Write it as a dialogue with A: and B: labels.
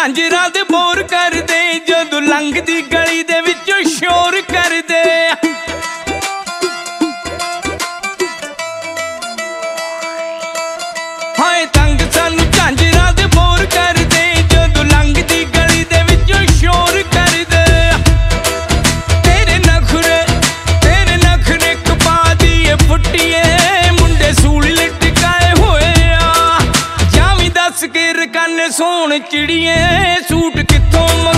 A: ਝਾਂਜਰਾਂ ਦੇ ਬੋਰ ਕਰਦੇ ਜਦੋਂ ਲੰਘਦੀ ਗਲੀ ਦੇ ਵਿੱਚੋਂ ਸ਼ੋਰ ਕਰਦੇ। ਹਾਏ ਤੰਗ ਸਾਨੂੰ ਝਾਂਜਰਾਂ ਦੇ ਬੋਰ ਕਰਦੇ ਜਦੋਂ ਲੰਘਦੀ ਗਲੀ ਦੇ ਵਿੱਚੋਂ ਸ਼ੋਰ ਕਰਦੇ। ਤੇਰੇ ਨਖਰੇ ਕਪਾ ਦੀਏ ਫੁੱਟੀਏ ਮੁੰਡੇ ਸੂਲ ਲਟਕਾਏ ਹੋਏ ਆ। ਜਾਵੀਂ ਦੱਸ ਕੇ ਰਕਾਨੇ ਸੋਹਣ ਚਿੜੀਏ ਸੂਟ ਕਿੱਥੋਂ